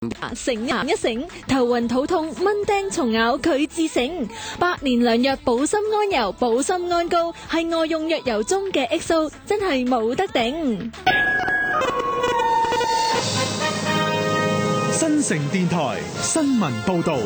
醒一醒，頭暈肚痛、蚊叮蟲咬佢自醒。百年良藥保心安油、保心安膏係外用藥油中嘅 XO， 真係冇得頂。 新城電台新聞報道。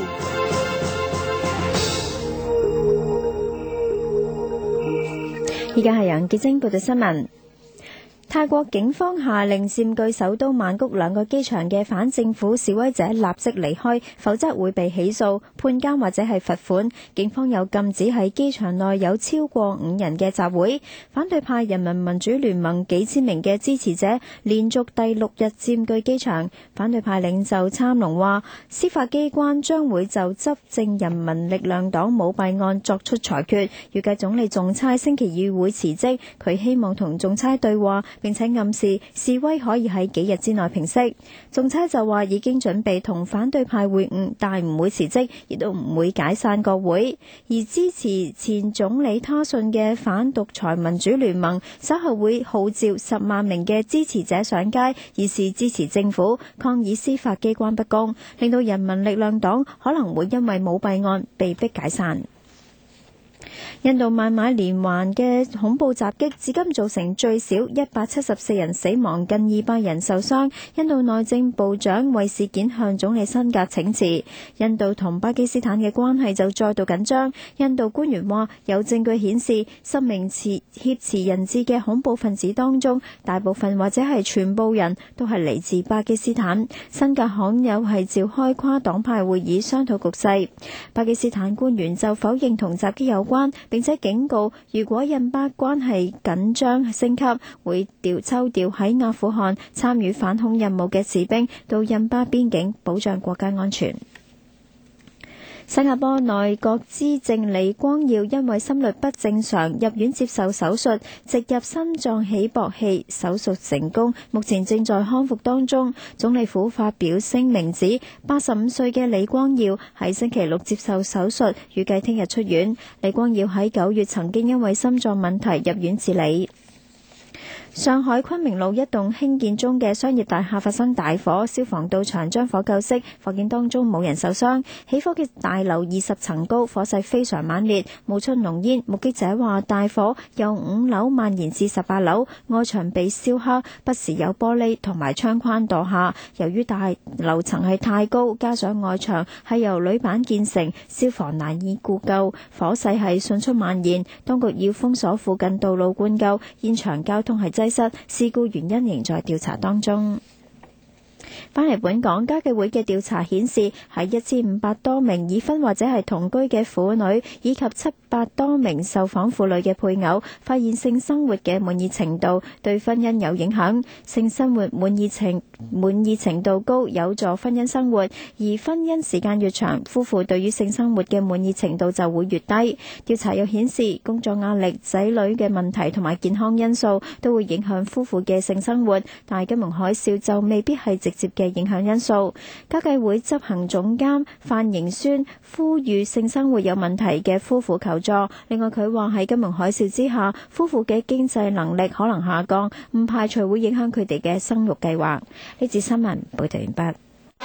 依家係楊潔晶報道新聞。泰國警方下令佔據首都曼谷兩個機場嘅反政府示威者立即離開，否則會被起訴、判監或者係罰款。警方又禁止喺機場內有超過5人嘅集會。反對派人民民主聯盟幾千名嘅支持者連續第6日佔據機場。反對派領袖參龍話，司法機關將會就執政人民力量黨舞弊案作出裁決。預計總理仲差星期二會辭職，佢希望同仲差對話，並且暗示示威可以喺幾日之內平息。仲差就話已經準備同反對派會晤，但唔會辭職，亦都唔會解散國會。而支持前總理他信嘅反獨裁民主聯盟稍後會號召10萬名嘅支持者上街，以示支持政府，抗議司法機關不公，令到人民力量黨可能會因為舞弊案被迫解散。印度孟買連環嘅恐怖襲擊至今造成最少174人死亡，近200人受傷。印度內政部長為事件向總理辛格請辭。印度同巴基斯坦嘅關係就再度緊張。印度官員話，有證據顯示10名挾持人質嘅恐怖分子當中，大部分或者係全部人都係嚟自巴基斯坦。辛格罕有係召開跨黨派會議商討局勢。巴基斯坦官員就否認同襲擊有關，並且警告，如果印巴關係緊張升級，會抽調喺阿富汗參與反恐任務嘅士兵到印巴邊境，保障國家安全。新加坡內閣資政李光耀因為心律不正常入院接受手術，植入心臟起搏器，手術成功，目前正在康復當中。總理府發表聲明指，85歲嘅李光耀喺星期6接受手術，預計聽日出院。李光耀喺9月曾經因為心臟問題入院治理。上海昆明路一棟興建中嘅商業大廈發生大火，消防到場將火救熄，火警當中冇人受傷。起火嘅大樓20層高，火勢非常猛烈，冒出濃煙。目擊者話，大火由5樓蔓延至18樓，外牆被燒黑，不時有玻璃同埋窗框墮下。由於大樓層係太高，加上外牆係由鋁板建成，消防難以顧救，火勢係迅速蔓延。當局要封鎖附近道路灌救，現場交通係擠塞，事故原因仍在調查當中。返嚟本港，家計會嘅調查顯示，喺1500多名已婚或者係同居嘅婦女，以及700多名受訪婦女嘅配偶，發現性生活嘅滿意程度對婚姻有影響。性生活滿意程度高，有助婚姻生活，而婚姻時間越長，夫婦對於性生活嘅滿意程度就會越低。調查又顯示，工作壓力、仔女嘅問題同埋健康因素都會影響夫婦嘅性生活，但係金融海嘯就未必係直接嘅影響因素。家計會執行總監范盈宣呼籲性生活有問題嘅夫婦求助。另外佢話喺金融海嘯之下，夫婦嘅經濟能力可能下降，唔排除會影響佢哋嘅生育計劃。呢節新聞報道完畢。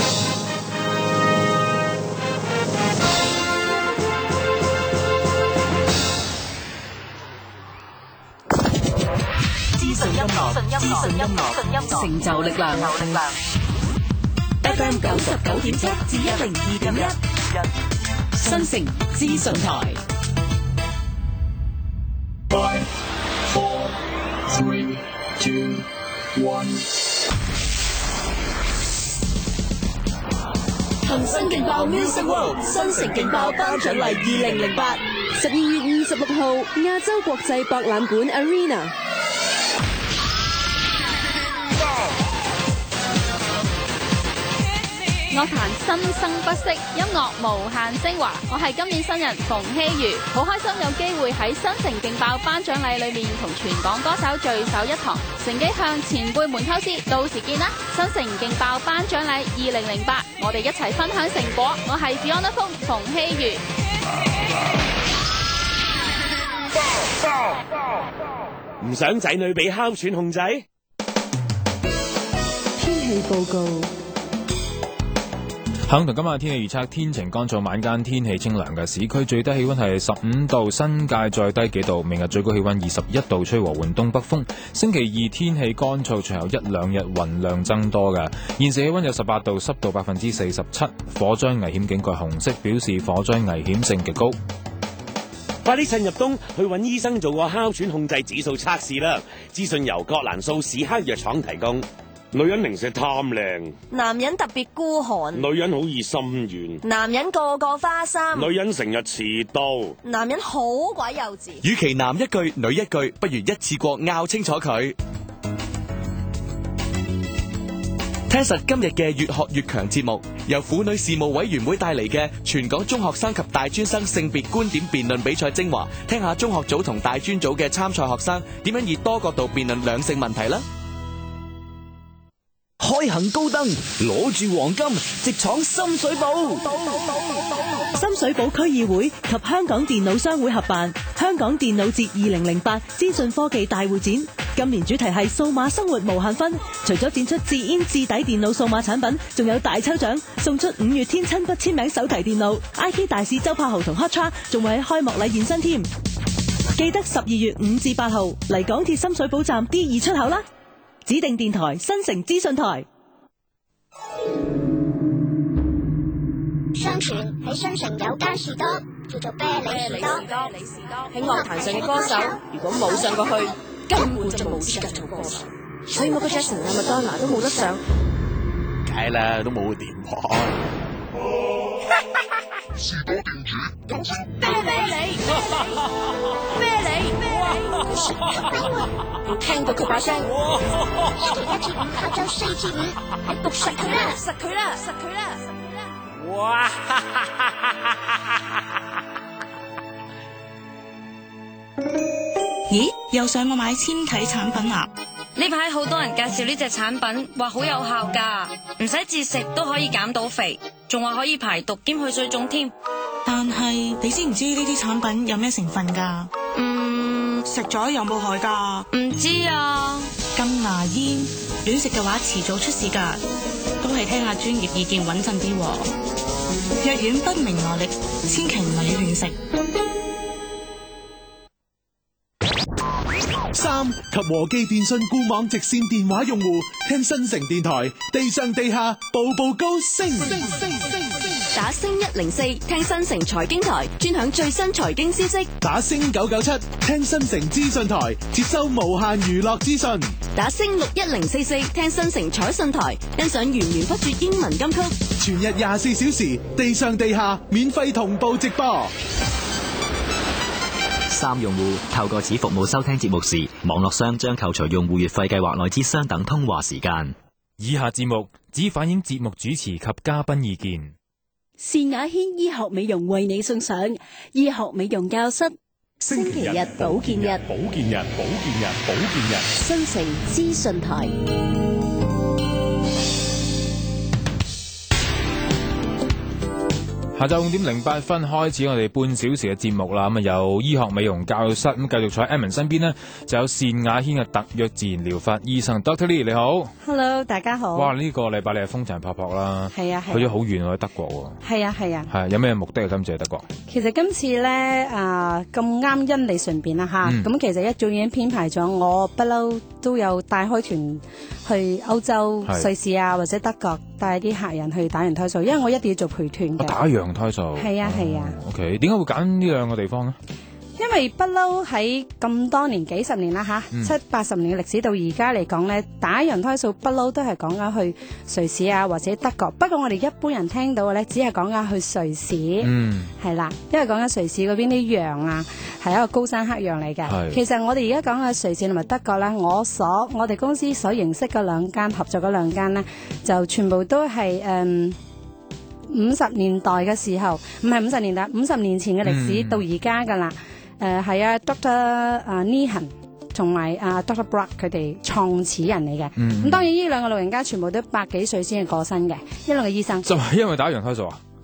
資訊音樂，成就力量。FM 99.7至102.1，新城資訊台。5, 4, 3, 2, 1。恒生勁爆 Music World 新城勁爆頒獎禮2008， 12月26號亞洲國際博覽館 Arena。 樂壇生生不息，音樂無限升華。我係今年新人馮希瑜，好開心有機會喺新城勁爆頒獎禮裏面同全港歌手聚首一堂，乘機向前輩們偷師。到時見啦！新城勁爆頒獎禮2008，我哋一齊分享成果。我係 Fiona 馮希瑜。 唔想仔女俾哮喘控制？ 天氣報告。 肯同今晚天氣預測，天晴乾燥，晚間天氣清涼嘅，市區最低氣溫係15度，新界再低幾度。明日最高氣溫21度，吹和緩東北風。星期二天氣乾燥，隨後一兩日雲量增多嘅。現時氣溫有18度，濕度47%，火災危險警告紅色，表示火災危險性極高。 快啲趁入冬去揾醫生做個哮喘控制指數測試啦！資訊由葛蘭素史克藥廠提供。女人零舍貪靚， 男人特別孤寒， 女人好易心軟， 男人個個花心， 女人成日遲到， 男人好鬼幼稚。 與其男一句女一句，不如一次過拗清楚佢。聽實今日嘅越學越強節目，由婦女事務委員會帶嚟嘅全港中學生及大專生性別觀點辯論比賽精華，聽下中學組同大專組嘅參賽學生點樣以多角度辯論兩性問題啦。 開行高登，攞住黃金，直闖深水埗。 深水埗區議會及香港電腦商會合辦香港電腦節2008資訊科技大會展，今年主題係數碼生活無限分。除咗展出至煙至底電腦數碼產品，仲有大抽獎，送出5月天親筆簽名手提電腦。IT 大使周柏豪同 Hotcha 仲會喺開幕禮現身添。記得12月5至8號嚟港鐵深水埗站 D2 出口啦。指定電台新城資訊台。 相傳喺新城有間士多叫做啤梨士多， 喺樂壇上嘅歌手如果冇上過去，根本就冇資格做歌手。所以Michael Jackson啊、麥當娜都冇得上。 梗係啦，都冇點講。 士多店主講聲啤梨， 要聽到佢把聲。 星期1至5下晝4至5，係讀實佢啦， 實佢啦。 哇！ 咦？又上網買纖體產品啊？ 呢排好多人介紹呢隻產品，話好有效㗎，唔使節食都可以減到肥，仲話可以排毒兼去水腫添。 但係你知唔知呢啲產品有咩成分㗎？食咗有冇害㗎？ 唔知啊。 禁牙煙，亂食嘅話遲早出事㗎，都係聽下專業意見穩陣啲。藥丸不明來歷，千祈唔係要亂食。 3及和記電訊固網直線電話用戶聽新城電台，地上地下步步高升。 打星104聽新城財經台，專享最新財經消息。 打星997聽新城資訊台，接收無限娛樂資訊。 打星61044聽新城彩訊台，欣賞源源不絕英文金曲。 全日24小時，地上地下免費同步直播。 3用戶透過此服務收聽節目時，網絡商將扣除用戶月費計劃內之相等通話時間。 以下節目只反映節目主持及嘉賓意見。 善雅軒醫學美容為你送上醫學美容教室，星期日保健日，新城資訊台。 下晝5點08分開始我哋半小時嘅節目啦，咁啊有醫學美容教室，咁繼續坐喺 Edmond 身邊呢，就有善雅軒嘅特約自然療法醫生 Dr. Lee， 你好。 Hello， 大家好。 哇，呢個禮拜你係風塵僕僕啦， 係啊， 去咗好遠喎，德國喎。 係啊。 係有咩目的啊？今次喺德國。 其實今次咧咁啱因你順便啦吓，咁其實一早已經編排咗，我不嬲都有帶開團去歐洲、瑞士啊或者德國帶啲客人去打羊胎素，因為我一定要做陪團嘅。 打羊胎素。 係啊。 OK， 點解會揀呢兩個地方呢？ 因為不嬲喺咁多年幾十年啦吓，70-80年嘅歷史到而家嚟講咧，打羊胎素不嬲都係講緊去瑞士啊或者德國。不過我哋一般人聽到嘅咧，只係講緊去瑞士，係啦，因為講緊瑞士嗰邊啲羊啊係一個高山黑羊嚟嘅。其實我哋而家講嘅瑞士同埋德國咧，我哋公司所認識嘅兩間合作嗰兩間咧，就全部都係50年代嘅時候，唔係50年代，50年前嘅歷史到而家噶啦。係啊 ，Dr. Nehan 同埋Dr. Brock 佢哋創始人嚟嘅。咁當然呢兩個老人家全部都100幾歲先係過身嘅，呢兩個醫生。 就係因為打羊胎素啊？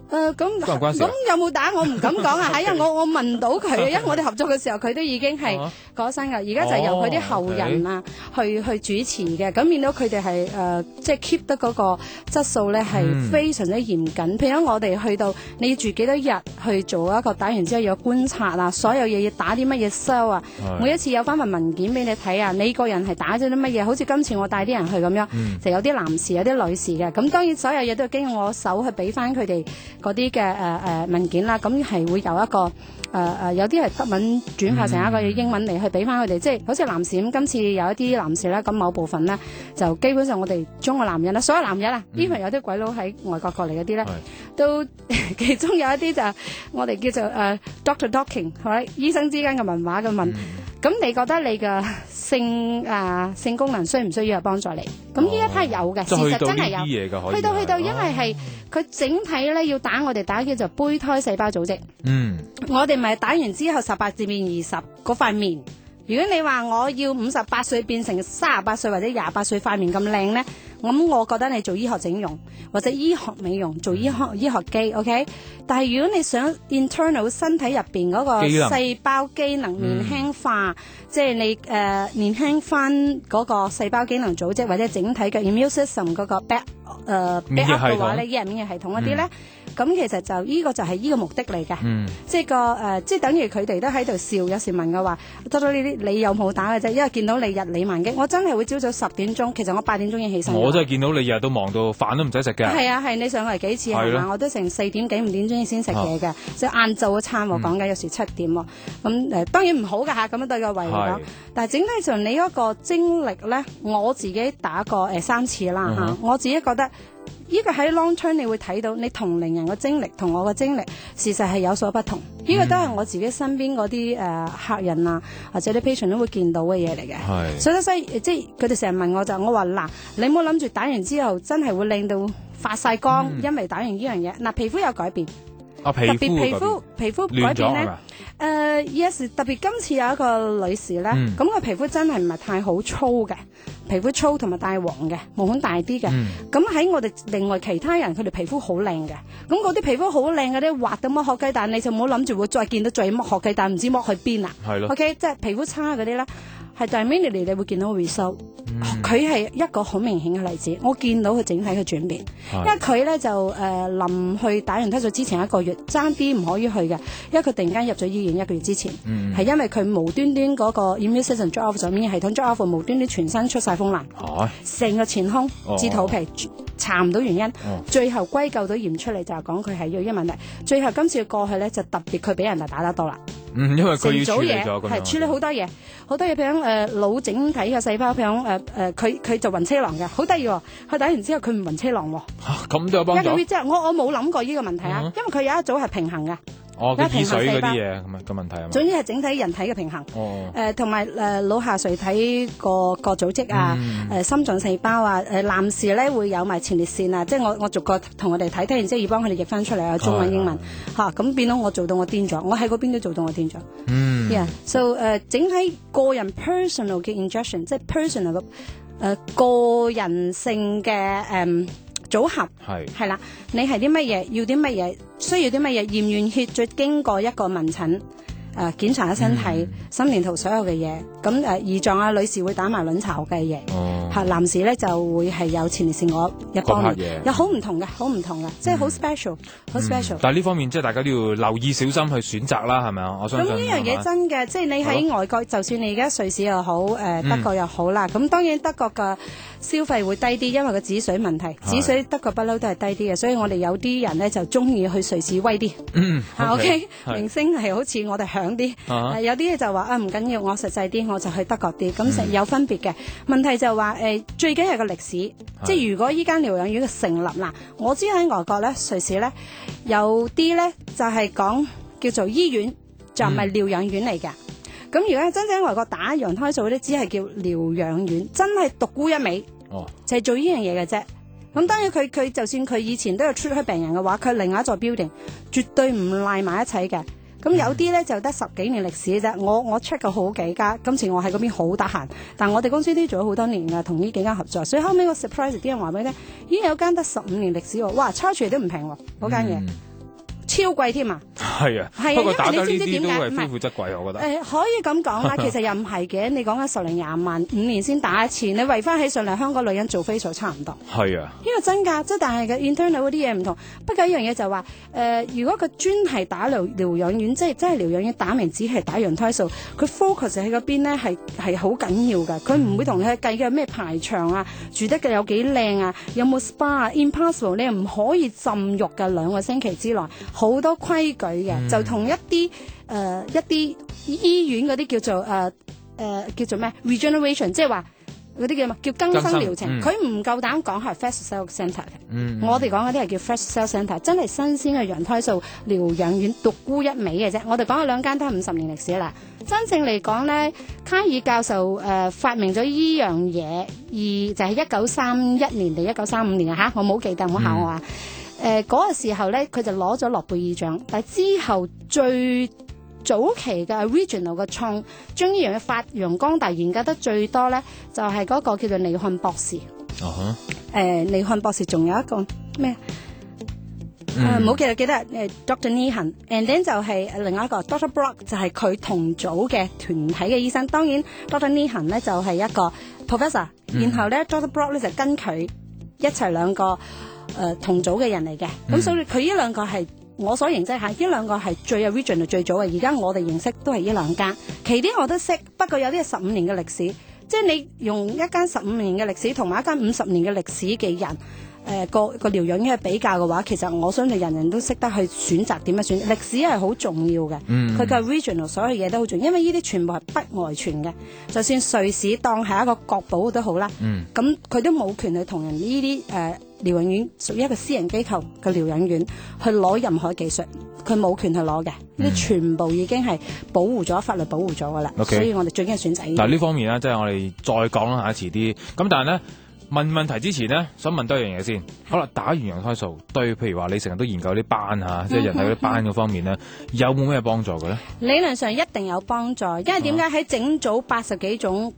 咁有冇打我唔敢講啊，係因為我問到佢，因為我哋合作嘅時候佢都已經係過身噶，而家就由佢啲後人啊去主持嘅，咁見到佢哋係即係 keep 得嗰個質素咧係非常之嚴謹。譬如我哋去到你要住幾多日去做一個打完之後要觀察啊，所有嘢要打啲乜嘢 cell 啊，每一次有翻份文件俾你睇啊，你個人係打咗啲乜嘢，好似今次我帶啲人去咁樣，就有啲男士有啲女士嘅，咁當然所有嘢都係經過我手去俾翻佢哋嗰啲嘅文件啦，咁係會有一個有啲係德文轉化成一個英文嚟去俾翻佢哋，即係好似男士咁，今次有一啲男士咧，咁某部分咧就基本上我哋中國男人啦，所有男人啊，even 有啲鬼佬喺外國過嚟嗰啲咧，都其中有一啲就我哋叫做Doctor Talking， 係咪醫生之間嘅文話嘅問，咁你覺得你嘅性功能需唔需要有幫助你？咁呢一 part 有嘅，事實真係有，去到因為係佢整體咧要打我哋打叫做胚胎細胞組織，我哋咪打完之後18至變20嗰塊面。如果你話我要58歲變成38歲或者28歲塊面咁靚咧，咁我覺得你做醫學整容或者醫學美容做醫學機 OK， 但係如果你想 internal 身體入邊嗰個細胞機能年輕化，即係你年輕翻嗰個細胞機能組織或者整體嘅 immune system 嗰個 back up 嘅話咧，免疫系統嗰啲咧，咁其實就呢個就係呢個目的嚟嘅，即係即係等於佢哋都喺度笑，有時問嘅話，得咗呢啲你有冇打嘅啫？因為見到你日理萬機，我真係會朝早10點鐘，其實我8點鐘已經起身。 我真係見到你日日都忙到飯都唔使食嘅。係啊，係你上嚟幾次係嘛？我都成4點幾5點鐘先食嘢嘅，即係晏晝嘅餐我講緊有時7點喎。咁當然唔好㗎嚇，咁樣對個胃嚟講。但係整體上你嗰個精力咧，我自己打過3次啦嚇，我自己覺得。呢個喺 long term 你會睇到你同齡人嘅精力同我嘅精力事實係有所不同，呢個都係我自己身邊嗰啲客人啊或者啲 patient 都會見到嘅嘢嚟嘅。所以即係佢哋成日問我我話嗱，你唔好諗住打完之後真係會令到發晒光，因為打完呢樣嘢嗱皮膚有改變。特別皮膚改變咧，yes， 特別今次有一個女士咧，咁佢皮膚真係唔係太好粗嘅，皮膚粗同埋帶黃嘅，毛孔大啲嘅。咁喺我哋另外其他人，佢哋皮膚好靚嘅，咁嗰啲皮膚好靚嗰啲滑到剝殼雞蛋，你就唔好諗住會再見到再剝殼雞蛋，唔知剝去邊啊。係咯。OK， 即係皮膚差嗰啲咧，係 immediately 你會見到 result。佢係一個好明顯嘅例子，我見到佢整體嘅轉變，因為佢咧就臨去打完手術之前1個月，爭啲唔可以去嘅，因為佢突然間入咗醫院1個月之前，係因為佢無端端嗰個 immune system drop off 咗，免疫系統 drop off， 無端端全身出晒風癩，成個前胸至肚皮查唔到原因，最後歸咎到驗出嚟就係講佢係要因問題，最後今次過去咧就特別佢俾人打得多啦。 因為佢要處理咗咁樣， 係處理好多嘢，譬如腦整體嘅細胞，譬如佢就暈車浪嘅，好得意喎！佢打完之後佢唔暈車浪喎， 咁都有幫助。1個月之後，我冇諗過呢個問題啊，因為佢有一組係平衡嘅。 佢耳水嗰啲嘢咁嘅問題啊。 總之係整體人體嘅平衡。同埋腦下垂體個組織啊，心臟細胞啊，男士咧會有埋前列腺啊，即係我逐個同我哋睇完之後要幫佢哋譯翻出嚟啊，中文英文嚇，咁變到我做到我癲咗，我喺嗰邊都做到我癲咗。So 整體個人 personal 嘅 injection， 即係 personal 嘅個人性嘅組合係啦，你係啲乜嘢，要啲乜嘢，需要啲乜嘢，驗完血再經過一個問診檢查下身體、心電圖所有嘅嘢，咁胰臟啊女士會打埋卵巢嘅嘢，男士咧就會係有前列腺嗰一方面，有好唔同嘅，即係好 special， 好 special。 但係呢方面即係大家都要留意小心去選擇啦，係咪啊？我相信。咁呢樣嘢真嘅，即係你喺外國，就算你而家瑞士又好，德國又好啦，咁當然德國嘅消費會低啲，因為個止水問題，止水德國不嬲都係低啲嘅，所以我哋有啲人咧就中意去瑞士威啲。OK， 明星係好似我哋響啲，有啲就話唔緊要，我實際啲，我就去德國啲，咁有分別嘅。問題就話最緊係個歷史，即係如果依間療養院嘅成立嗱，我知喺外國咧，瑞士咧有啲咧就係講叫做醫院，就唔係療養院嚟嘅。咁如果真正喺外國打羊胎素嗰啲，只係叫療養院，真係獨沽一味，就係做呢樣嘢嘅啫。咁當然佢就算佢以前都有出去病人嘅話，佢另外一座 building 絕對唔賴埋一齊嘅。咁有啲咧就得10幾年歷史嘅啫。我 check 過好幾家，今次我喺嗰邊好得閒，但我哋公司都做咗好多年㗎，同呢幾間合作，所以後尾個 surprise 啲人話俾你聽，已經有間得15年歷史喎，哇，charge 嚟都唔平喎，嗰間嘢。 超貴添啊！ 係啊， 係啊， 不過打因為得呢啲都你知唔知點解？ 係非富則貴，我覺得。 可以咁講啦，其實又唔係嘅。你講緊10零20萬，5年先打一次，你圍翻起上嚟，香港女人做 facial 差唔多。 係啊， 呢個真㗎，即係但係嘅 internal 嗰啲嘢唔同。不過一樣嘢就係話，如果佢專係打療養院，即係真係療養院打明只係打羊胎素，佢 focus 喺嗰邊咧係好緊要㗎。佢唔會同你計嘅咩排場啊，住得嘅有幾靚啊，有冇 spa 啊 ，impossible， 你唔可以浸浴嘅2個星期之內，好多規矩嘅，就同一啲醫院嗰啲叫做咩 regeneration， 即係話嗰啲叫更生療程，佢唔夠膽講係 fresh cell centre 嘅。我哋講嗰啲係叫 fresh cell centre， 真係新鮮嘅羊胎素療養院，獨沽一味嘅啫。我哋講嘅兩間都係50年歷史啦。真正嚟講咧，卡爾教授發明咗依樣嘢，就係1931年定1935年啊嚇，我冇記得，唔好考我啊。嗰個時候咧，佢就攞咗諾貝爾獎，但係之後最早期嘅 original 嘅創將呢樣嘢發揚光大，研究得最多咧，就係嗰個叫做尼漢博士。尼漢博士仲有一個咩？唔好記得Dr. Nehan，and then 就係另外一個 Dr. Brock， 就係佢同組嘅團體嘅醫生。當然 Dr. Nehan 咧就係一個 professor，然後咧 Dr. Brock 咧就跟佢一齊兩個同組嘅人嚟嘅。咁所以佢呢兩個係我所認識下，呢兩個係最 original 最早嘅。而家我哋認識都係呢兩間，其啲我都識，不過有啲係15年嘅歷史。即係你用一間15年嘅歷史同埋一間50年嘅歷史嘅人。個療養院去比較嘅話，其實我相信人人都識得去選擇點樣選。歷史係好重要嘅，佢嘅 regional 所有嘢都好重要，因為呢啲全部係不外傳嘅。就算瑞士當係一個國寶都好啦，咁佢都冇權去同人呢啲療養院屬於一個私人機構嘅療養院去攞任何技術，佢冇權去攞嘅。呢啲全部已經係保護咗，法律保護咗噶啦。所以我哋最緊要選擇。 但係呢方面咧，即係我哋再講啦，下遲啲。咁但係咧。問問題之前呢，想問多一樣嘢先。好啦，打完羊胎素對，譬如話你成日都研究啲斑嚇，即係人體嗰啲斑嗰方面呢，有冇咩幫助嘅咧？理論上一定有幫助，因為點解喺整組80幾種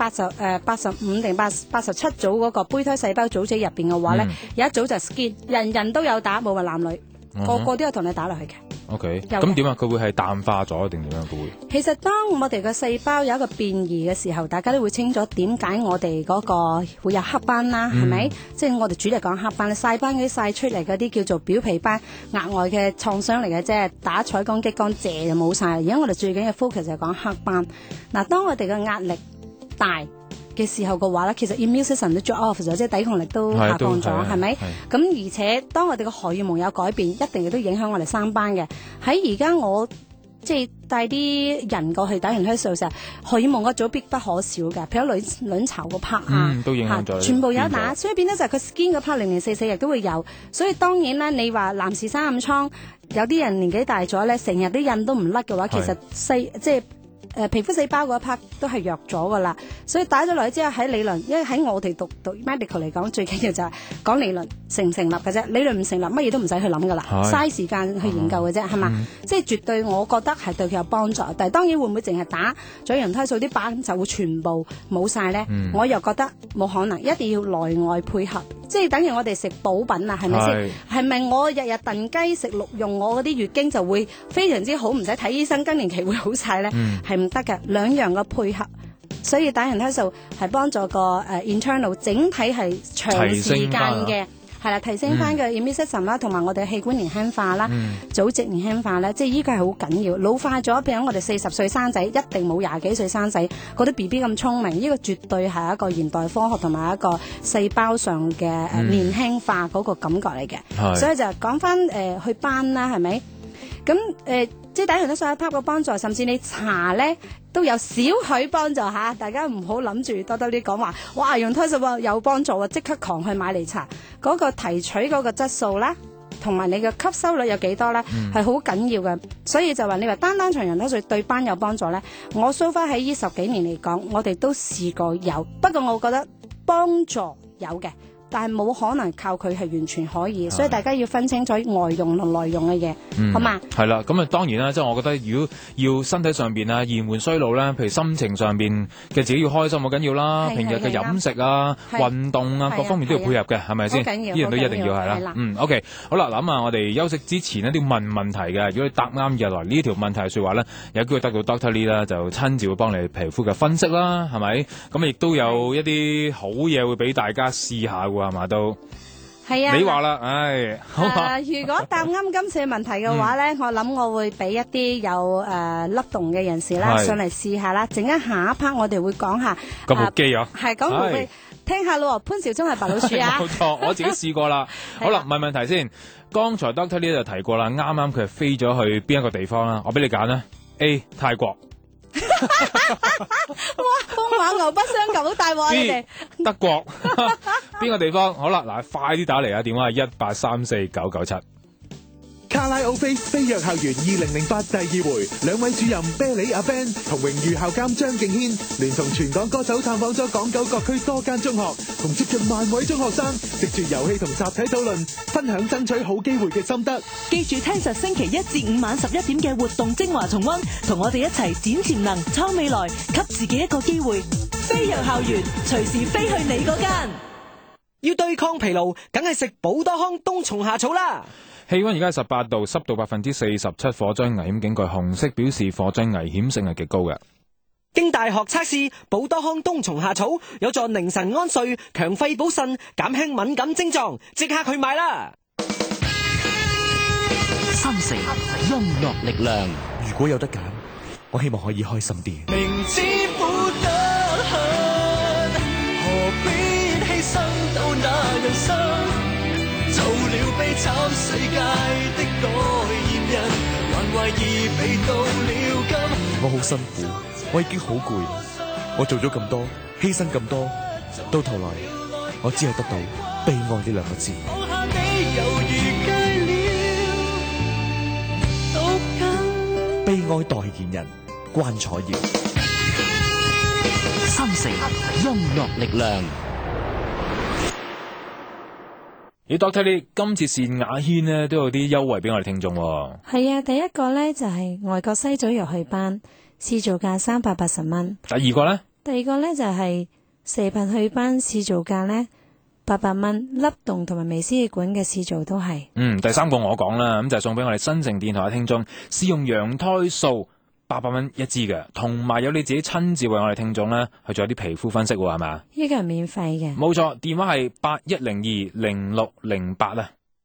85定87組嗰個胚胎細胞組織入邊嘅話咧，有一組就 skin， 人人都有打，無論男女，個個都有同你打落去嘅。 OK，咁點啊？佢會係淡化咗定點樣？佢會其實當我哋嘅細胞有一個變異嘅時候，大家都會清楚點解我哋嗰個會有黑斑啦，係咪？即係我哋主力講黑斑，曬斑嗰啲曬出嚟嗰啲叫做表皮斑，額外嘅創傷嚟嘅啫，打彩光激光謝就冇晒。而家我哋最緊要 focus 就係講黑斑。嗱，當我哋嘅壓力大嘅時候嘅話咧，其實 immune system 都 drop off 咗，即係抵抗力都下降咗，係咪？咁而且當我哋嘅荷爾蒙有改變，一定亦都影響我哋生斑嘅。喺而家我即係帶啲人過去打完胎素嘅時候，荷爾蒙嗰組必不可少嘅，譬如卵巢個 part 啊， 都影響咗， 全部有打，所以變咗就係佢 skin 個 part 0044亦都會有。所以當然啦，你話男士生暗瘡，有啲人年紀大咗咧，成日啲印都唔甩嘅話，其實即係。皮膚細胞嗰一 part 都係弱咗噶啦，所以打咗落去之後喺理論，因為喺我哋讀 medical 嚟講，最緊要就係講理論成唔成立嘅啫。理論唔成立，乜嘢都唔使去諗噶啦，嘥時間去研究嘅啫，係嘛？即係絕對，我覺得係對佢有幫助。但係當然會唔會淨係打咗羊胎素啲斑就會全部冇晒咧？我又覺得冇可能，一定要內外配合，即係等於我哋食補品啊，係咪先？係咪我日日燉雞食鹿茸，我嗰啲月經就會非常之好，唔使睇醫生，更年期會好晒咧？係唔得嘅，兩樣嘅配合，所以打羊胎素係幫助個internal 整體係長時間嘅，係啦，提升翻嘅 immune system 啦，同埋我哋器官年輕化啦，組織年輕化咧，即係依個係好緊要。老化咗，譬如我哋40歲生仔，一定冇20幾歲生仔嗰啲 BB 咁聰明，呢個絕對係一個現代科學同埋一個細胞上嘅年輕化嗰個感覺嚟嘅。所以就講翻去斑啦，係咪？咁即係打羊胎素有 part 個幫助，甚至你搽咧都有少許幫助嚇。大家唔好諗住多啲講話，哇！羊胎素有幫助啊，即刻狂去買嚟搽。嗰個提取嗰個質素啦，同埋你嘅吸收率有幾多咧，係好緊要嘅。所以就話你話單長羊胎素對斑有幫助咧，我 so far 喺呢10幾年嚟講，我哋都試過有。不過我覺得幫助有嘅。 但係冇可能靠佢係完全可以，所以大家要分清楚外用同內用嘅嘢，好嘛？ 係啦，咁啊當然啦，即係我覺得如果要身體上邊啊延緩衰老咧，譬如心情上邊嘅自己要開心好緊要啦，平日嘅飲食啊、運動啊各方面都要配合嘅，係咪先？呢樣都一定要係啦。OK， 好啦，諗下我哋休息之前呢，都要問問題嘅。如果你答啱日來呢條問題嘅說話咧，有機會得到 Dr. Lee 啦，就親自會幫你皮膚嘅分析啦，係咪？咁亦都有一啲好嘢會俾大家試下喎，係嘛都。係啊，你話啦，唉，好嘛。 如果答啱今次嘅問題嘅話咧，我諗我會俾一啲有凹洞嘅人士啦上嚟試下啦。陣間下一 part 我哋會講下嗰部機啊， 係講部機，聽下咯。潘兆忠係白老鼠啊， 冇錯，我自己試過啦。好啦，問問題先。剛才 Dr. Lee 就提過啦，啱啱佢係飛咗去邊一個地方啦？我俾你揀啦 ，A 泰國。 哇！風馬牛不相及，好大鑊你哋。 德國邊個地方？好啦，嗱，快啲打嚟啊！電話係1834997。 卡拉 OK 飛躍校園2008第2回，兩位主任啤梨阿 Ben 同榮譽校監張敬軒，聯同全港歌手探訪咗港九各區多間中學，同接近1萬位中學生，藉住遊戲同集體討論，分享爭取好機會嘅心得。 記住聽實星期1至5晚11點嘅活動精華重溫，同我哋一齊展潛能、創未來，給自己一個機會，飛躍校園，隨時飛去你嗰間。 要對抗疲勞，梗係食寶多康冬蟲夏草啦。 氣溫而家係18度，濕度47%，火災危險警告紅色，表示火災危險性係極高嘅。 經大學測試，寶多康冬蟲夏草有助凝神安睡、強肺補腎、減輕敏感症狀，即刻去買啦！ 新城音樂力量， 如果有得揀，我希望可以開心啲。 明知苦得很，何必犧牲到那人生？做了悲慘世界的代言人，還懷疑被到了今。 我好辛苦，我已經好攰，我做咗咁多，犧牲咁多，到頭來我只係得到悲哀呢2個字。 放下你猶如戒了毒癮。 悲哀代言人關楚耀。 新城音樂力量。 Dr. Lee 今次善雅軒呢都有啲優惠俾我哋聽眾。 係啊，第一個呢就係外國西組遊去班，試造價380蚊。 第二個呢？ 第二個呢就係射頻去班，試造價呢800蚊，凹洞同埋微絲血管嘅試造都係。 第三個我講啦，咁就係送俾我哋新城電台嘅聽眾，試用羊胎素800蚊一支嘅，同埋有你自己親自為我哋聽眾咧去做一啲皮膚分析，係嘛？ 呢個係免費嘅。 冇錯，電話係81020608啊。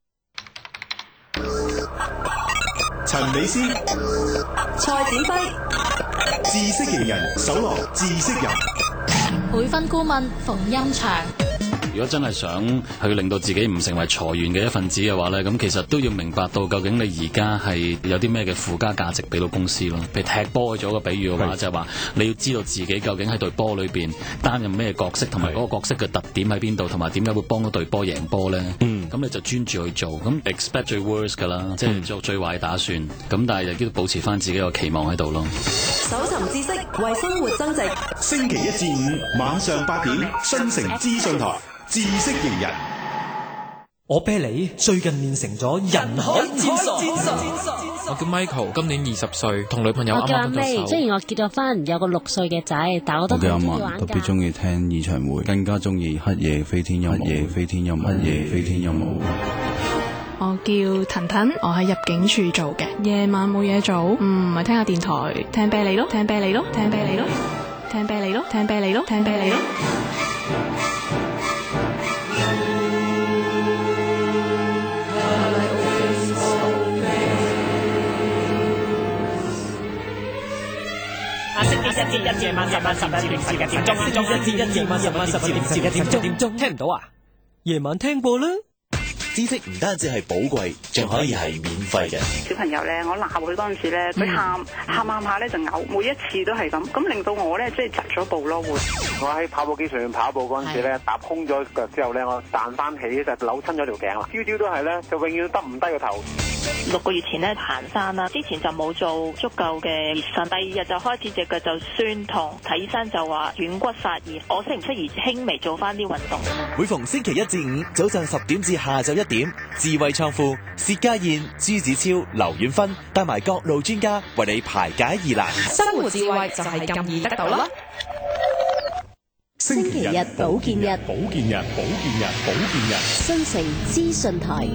陳美斯、 蔡子輝、 知識型人搜羅知識人， 培訓顧問馮音祥。 如果真係想去令到自己唔成為裁員嘅一份子嘅話咧，咁其實都要明白到究竟你而家係有啲咩嘅附加價值俾到公司咯。譬如踢波做一個比喻嘅話，就係話你要知道自己究竟喺隊波裏邊擔任咩角色，同埋嗰個角色嘅特點喺邊度，同埋點解會幫到隊波贏波咧。咁你就專注去做，咁 expect 最 worst 噶啦，即係做最壞打算。咁但係亦都保持翻自己個期望喺度咯。 搜尋知識，為生活增值。 星期1至5晚上8點，新城資訊台。知識型人， 我啤梨最近練成咗人海戰術。 我叫 Michael， 今年20歲，同女朋友啱啱分咗手。 我叫阿 May， 雖然我結咗婚，有個6歲嘅仔，但我都好中意玩㗎。我嘅阿文特別中意聽演唱會，更加中意黑夜飛天音樂。黑夜飛天音樂，黑夜飛天音樂。 我叫騰騰，我喺入境處做嘅，夜晚冇嘢做，咪聽下電台，聽啤梨咯，聽啤梨咯，聽啤梨咯，聽啤梨咯，聽啤梨咯，聽啤梨咯。 一夜晚11點鐘，聽唔到啊？夜晚聽過啦。 知識唔單止係寶貴，仲可以係免費嘅。 小朋友咧，我鬧佢嗰陣時咧，佢喊下咧就嘔，每一次都係咁令到我咧即係窒咗步咯會。 我喺跑步機上面跑步嗰陣時咧，踏空咗腳之後咧，我彈翻起就扭親咗條頸啦，朝朝都係咧，就永遠都耷唔低個頭。 6個月前咧行山啦，之前就冇做足夠嘅熱身，第二日就開始隻腳就酸痛，睇醫生就話軟骨發炎，我適唔適宜輕微做翻啲運動？ 每逢星期1至5早上10點至下晝1點，智慧創富薛家燕、朱子超、劉遠芬帶埋各路專家為你排解疑難。 生活智慧就係咁易得到啦。 星期日保健日， 保健日，保健日，保健日， 新城資訊台。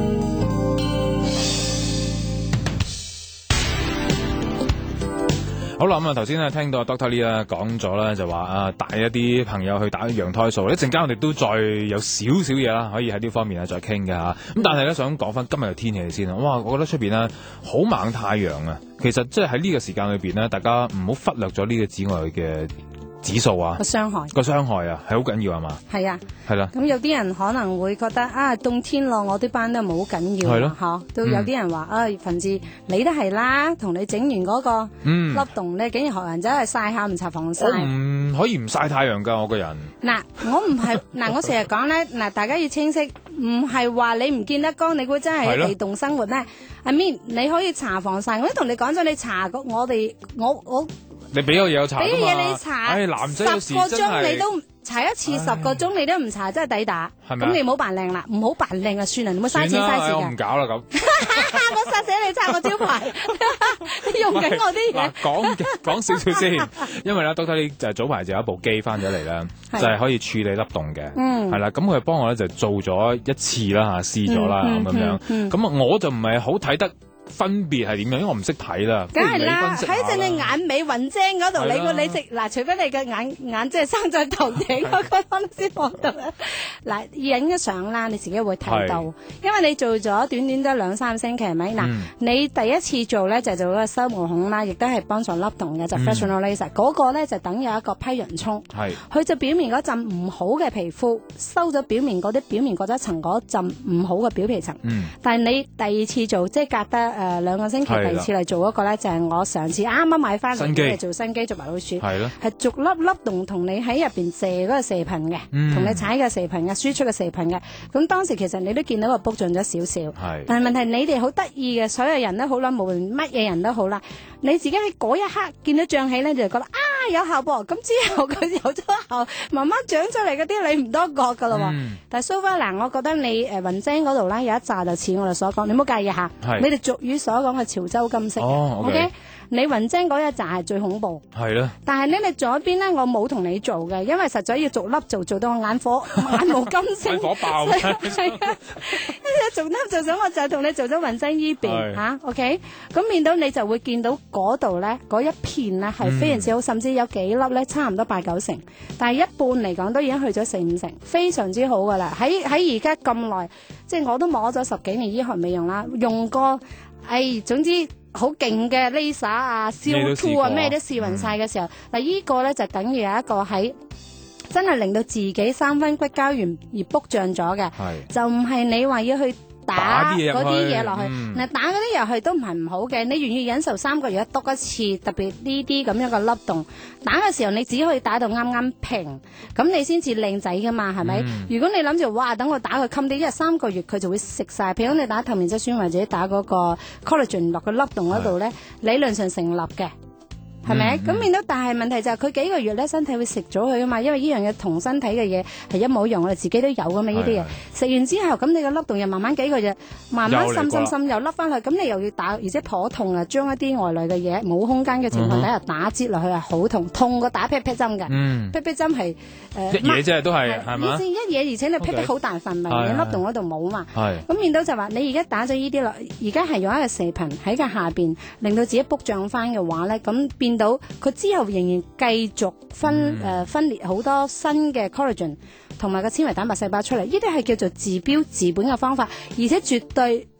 好啦，咁啊頭先咧聽到 Dr. Lee 咧講咗咧，就話帶一啲朋友去打羊胎素。一陣間我哋都再有少少嘢啦，可以喺呢方面再傾嘅吓。咁但係咧想講翻今日嘅天氣先啦。哇，我覺得出邊咧好猛太陽啊！其實即係喺呢個時間裏邊咧，大家唔好忽略咗呢個紫外嘅指數啊，個傷害啊，係好緊要係嘛？係啊，係啦。 咁有啲人可能會覺得凍天咯，我啲班都冇好緊要，係咯，嚇。都有啲人話份子你都係啦，同你整完嗰個凹洞咧，竟然學人走去曬下唔搽防曬。 我唔可以唔曬太陽㗎，我個人。 嗱，我唔係嗱，我成日講咧，嗱，大家要清晰，唔係話你唔見得光，你估真係喺地洞生活咧？I mean，你可以搽防曬，我都同你講咗，你搽個我。 你俾個嘢我搽㗎嘛？ 俾嘢你搽， 男仔有時真係 10個鐘你都搽一次10個鐘你都唔搽，真係抵打。咁你唔好扮靚啦，唔好扮靚啊，算啦，你唔好嘥錢嘥時間。 我唔搞啦咁。 我殺死你拆我招牌，你用緊我啲嘢。 講少少先，因為咧，Dr. Lee就早排就有一部機翻咗嚟啦，就係可以處理凹洞嘅。係啦，咁佢幫我咧就做咗一次啦嚇，試咗啦咁樣。咁我就唔係好睇得分別係點樣？因為我唔識睇啦。 梗係啦，喺正你眼尾雲精嗰度，你直嗱，除非你嘅眼即係生在頭頂嗰個方先望到啦。嗱，影咗相啦，你自己會睇到，因為你做咗短都2-3星期，係咪？嗱，你第一次做咧就做嗰個收毛孔啦，亦都係幫助凹洞嘅，就 fractional laser 嗰個咧就等有一個批陽衝，佢就表面嗰陣唔好嘅皮膚收咗表面嗰一層嗰陣唔好嘅表皮層。但係你第二次做，即係隔得2個星期，第二次嚟做嗰個咧，就係我上次啱啱買翻嚟嘅做新機做埋老鼠，係逐粒粒洞同你喺入邊射嗰個射頻嘅，同你踩嘅射頻嘅，輸出嘅射頻嘅。咁當時其實你都見到個卜進咗少少，但係問題你哋好得意嘅，所有人都好啦，無論乜嘢人都好啦，你自己喺嗰一刻見到脹起咧，就覺得有效噃。咁之後佢有咗效，慢慢長出嚟嗰啲你唔多覺噶啦。但係 so far 嗱，我覺得你雲精嗰度咧有一紮就似我哋所講，你唔好介意下，你哋俗語所講嘅潮州金色，OK？你雲精嗰一紮係最恐怖，係啦。但係咧，你左邊咧，我冇同你做嘅，因為實在要逐粒做到我眼毛金色， 眼火爆，係啊！逐粒做咗，我就同你做咗雲精依邊嚇，OK？咁面到你就會見到嗰度咧，嗰一片咧係非常之好，甚至有幾粒咧差唔多8-9成，但係一半嚟講都已經去咗4-5成，非常之好噶啦。喺而家咁耐，即係我都摸咗10幾年醫學美容啦，用過，總之。好勁嘅 laser 啊、CO2 啊，咩都試勻晒嘅時候，嗱依個咧就等於有一個喺真係令到自己3分骨膠原而卜脹咗嘅，就唔係你話要去打嗰啲嘢落去。嗱，打嗰啲入去都唔係唔好嘅，你願意忍受3個月篤一次，特別呢啲咁樣嘅凹洞，打嘅時候你只可以打到啱啱平，咁你先至靚仔噶嘛，係咪？如果你諗住哇，等我打佢襟啲，因為3個月佢就會食晒。譬如你打透明質酸或者打嗰個 collagen 落個凹洞嗰度咧，理論上成立嘅。係咪？咁變到，但係問題就係佢幾個月咧，身體會食咗佢噶嘛，因為呢樣嘢同身體嘅嘢係一模一樣，我哋自己都有噶嘛呢啲嘢。食完之後，咁你個凹洞又慢慢幾個月，慢慢滲又凹翻去，咁你又要打，而且頗痛啊！將一啲外來嘅嘢冇空間嘅情況底下打擠落去係好痛，痛過打 pat pat 針嘅。pat pat 針係一嘢啫，都係係嘛？ 一嘢，而且你 pat pat 好大份，你凹洞嗰度冇嘛。咁變到就話你而家打咗呢啲落，而家係用一個射頻喺個下邊，令到自己卜脹翻嘅話咧，咁變到佢之後仍然繼續分裂好多新嘅 collagen 同埋個纖維蛋白細胞出嚟，呢啲係叫做治標治本嘅方法，而且絕對呢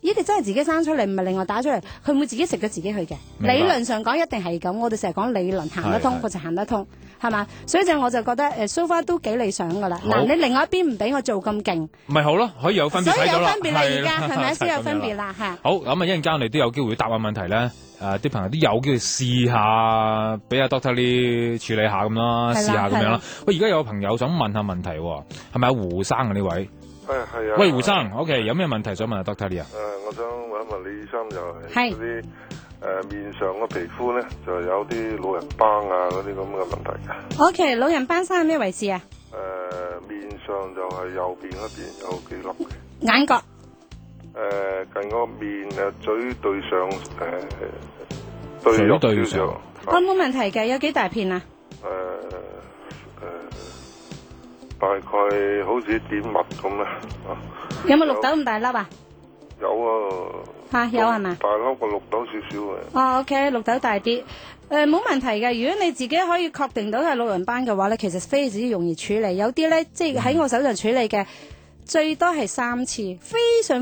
咦，你真係自己生出嚟，唔係另外打出嚟，佢唔會自己食咗自己去嘅。理論上講一定係咁，我哋成日講理論行得通，佢就行得通，係嘛？所以我就覺得so far都幾理想噶啦。嗱，你另外一邊唔俾我做咁勁， 咪好咯，可以有分別睇咗啦。所以有分別啦，而家係咪先有分別啦？係。好，咁啊，一陣間我哋都有機會答下問題咧。啲朋友都有機會試下，俾阿 Doctor Lee 處理下咁啦，試下咁樣啦。喂，而家有個朋友想問下問題，係咪阿胡生啊？呢位係啊。 喂，胡生 ，OK， 有咩問題想問阿 Doctor Lee 啊？ 我想問一問李醫生，就係嗰啲面上嘅皮膚咧，就有啲老人斑啊嗰啲咁嘅問題嘅。 OK， 老人斑生喺咩位置啊？ 面上就係右邊嗰邊有幾粒嘅。 眼角。 近個面嘴對上對對上， 冇問題嘅，有幾大片啊？ 大概好似點蜜咁啦。 有冇綠豆咁大粒啊？ 有啊。 有係嘛？ 大粒過綠豆少少嘅。 OK， 綠豆大啲。冇問題嘅。如果你自己可以確定到係老人斑嘅話咧，其實非常之容易處理。有啲咧，即係喺我手上處理嘅，最多係3次，非常